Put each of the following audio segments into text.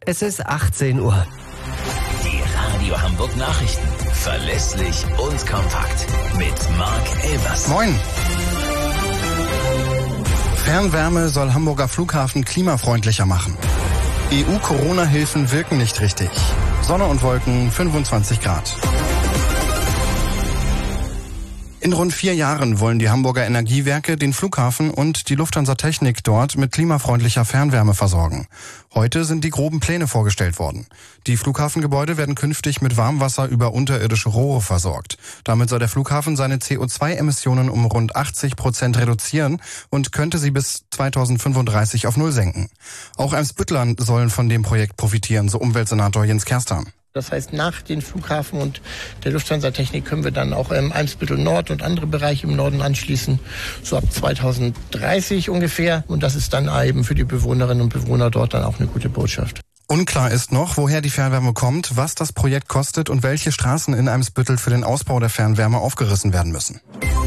Es ist 18 Uhr. Die Radio Hamburg Nachrichten. Verlässlich und kompakt. Mit Marc Elvers. Moin. Fernwärme soll Hamburger Flughafen klimafreundlicher machen. EU-Corona-Hilfen wirken nicht richtig. Sonne und Wolken, 25 Grad. In rund 4 Jahren wollen die Hamburger Energiewerke den Flughafen und die Lufthansa Technik dort mit klimafreundlicher Fernwärme versorgen. Heute sind die groben Pläne vorgestellt worden. Die Flughafengebäude werden künftig mit Warmwasser über unterirdische Rohre versorgt. Damit soll der Flughafen seine CO2-Emissionen um rund 80% reduzieren und könnte sie bis 2035 auf Null senken. Auch Eimsbüttel sollen von dem Projekt profitieren, so Umweltsenator Jens Kerstan. Das heißt, nach dem Flughafen und der Lufthansa Technik können wir dann auch Eimsbüttel Nord und andere Bereiche im Norden anschließen, so ab 2030 ungefähr. Und das ist dann eben für die Bewohnerinnen und Bewohner dort dann auch eine gute Botschaft. Unklar ist noch, woher die Fernwärme kommt, was das Projekt kostet und welche Straßen in Eimsbüttel für den Ausbau der Fernwärme aufgerissen werden müssen.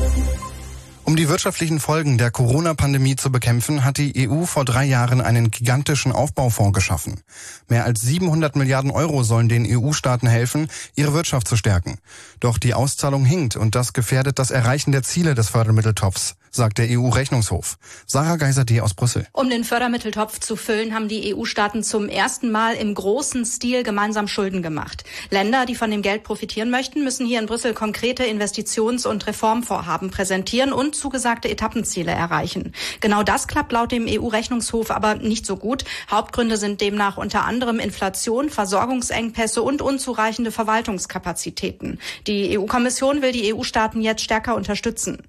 Um die wirtschaftlichen Folgen der Corona-Pandemie zu bekämpfen, hat die EU vor 3 Jahren einen gigantischen Aufbaufonds geschaffen. Mehr als 700 Milliarden Euro sollen den EU-Staaten helfen, ihre Wirtschaft zu stärken. Doch die Auszahlung hinkt und das gefährdet das Erreichen der Ziele des Fördermitteltopfs, sagt der EU-Rechnungshof. Sarah Geiser-D aus Brüssel. Um den Fördermitteltopf zu füllen, haben die EU-Staaten zum ersten Mal im großen Stil gemeinsam Schulden gemacht. Länder, die von dem Geld profitieren möchten, müssen hier in Brüssel konkrete Investitions- und Reformvorhaben präsentieren und zugesagte Etappenziele erreichen. Genau das klappt laut dem EU-Rechnungshof aber nicht so gut. Hauptgründe sind demnach unter anderem Inflation, Versorgungsengpässe und unzureichende Verwaltungskapazitäten. Die EU-Kommission will die EU-Staaten jetzt stärker unterstützen.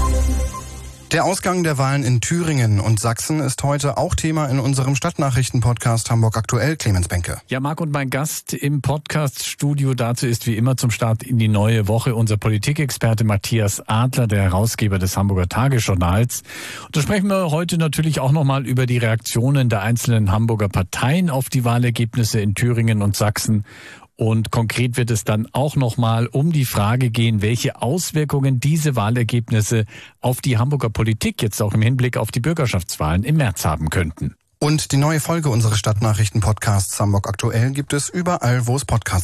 Der Ausgang der Wahlen in Thüringen und Sachsen ist heute auch Thema in unserem Stadtnachrichten-Podcast Hamburg aktuell. Clemens Benke. Ja, Marc, und mein Gast im Podcast-Studio dazu ist wie immer zum Start in die neue Woche unser Politikexperte Matthias Adler, der Herausgeber des Hamburger Tagesjournals. Und da sprechen wir heute natürlich auch nochmal über die Reaktionen der einzelnen Hamburger Parteien auf die Wahlergebnisse in Thüringen und Sachsen. Und konkret wird es dann auch nochmal um die Frage gehen, welche Auswirkungen diese Wahlergebnisse auf die Hamburger Politik jetzt auch im Hinblick auf die Bürgerschaftswahlen im März haben könnten. Und die neue Folge unseres Stadtnachrichten-Podcasts Hamburg aktuell gibt es überall, wo es Podcasts